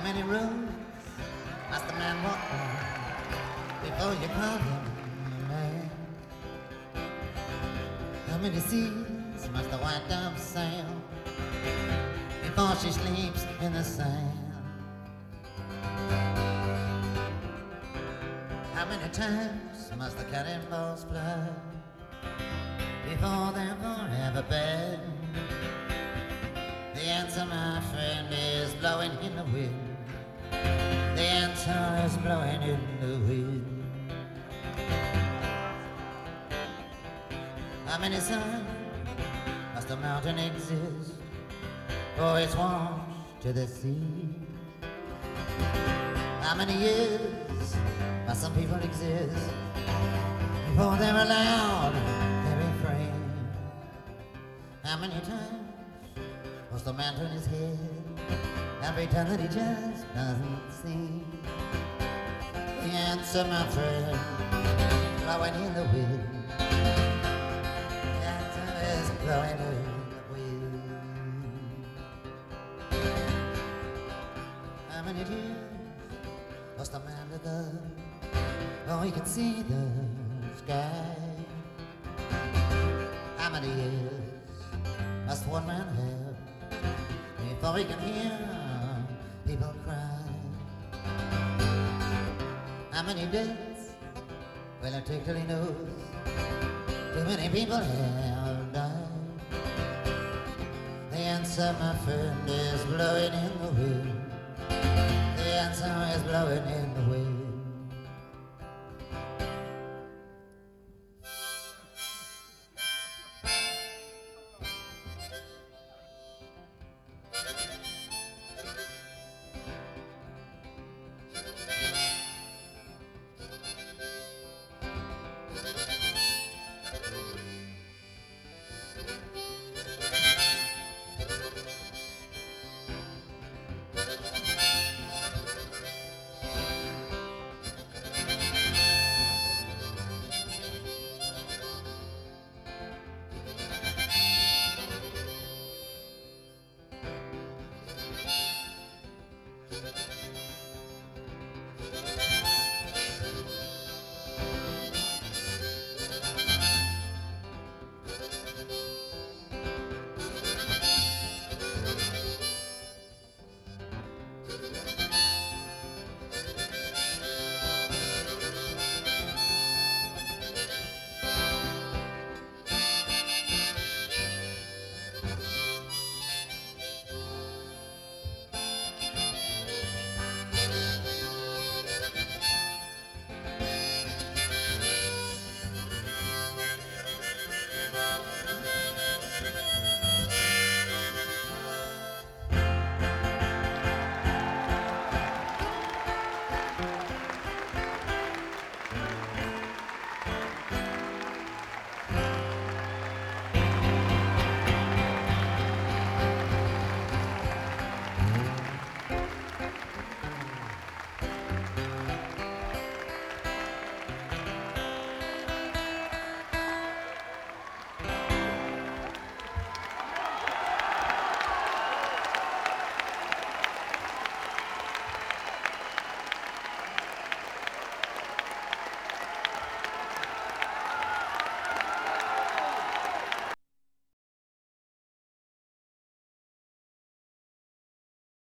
many roads must a man walk down before you call him a man? How many seas must a white dove sail before she sleeps in the sand? How many times must the cannonballs fly before they're forever banned? The answer, my friend, is blowing in the wind. The answer is blowing in the wind. How many suns must a mountain exist for it's washed to the sea? How many years must some people exist before they're allowed to be free? How many times must a man turn his head every time that he just doesn't see? The answer, my friend, blowing in the wind. The answer is blowing in the wind. How many tears must a man look up oh, he can see the sky? How many years must one man have before he can hear people cry? How many days will it take till he knows too many people have died? The answer, my friend, is blowing in the wind. The answer is blowing in the wind.